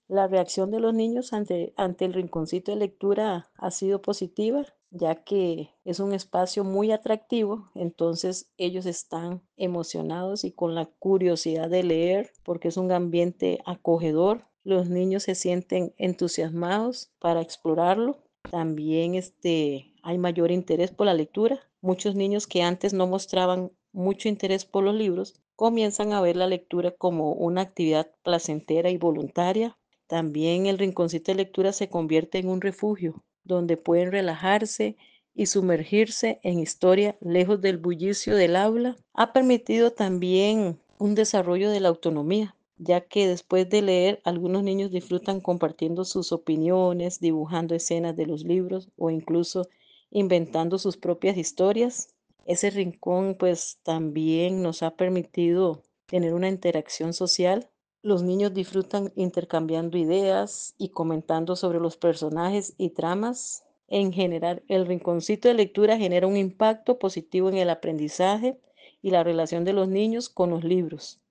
La reacción de los niños ante el rinconcito de lectura ha sido positiva, ya que es un espacio muy atractivo, entonces ellos están emocionados y con la curiosidad de leer, porque es un ambiente acogedor. Los niños se sienten entusiasmados para explorarlo. También hay mayor interés por la lectura. Muchos niños que antes no mostraban mucho interés por los libros comienzan a ver la lectura como una actividad placentera y voluntaria. También el rinconcito de lectura se convierte en un refugio donde pueden relajarse y sumergirse en historia lejos del bullicio del aula. Ha permitido también un desarrollo de la autonomía, ya que después de leer, algunos niños disfrutan compartiendo sus opiniones, dibujando escenas de los libros o incluso inventando sus propias historias. Ese rincón pues también nos ha permitido tener una interacción social. Los niños disfrutan intercambiando ideas y comentando sobre los personajes y tramas. En general, el rinconcito de lectura genera un impacto positivo en el aprendizaje y la relación de los niños con los libros.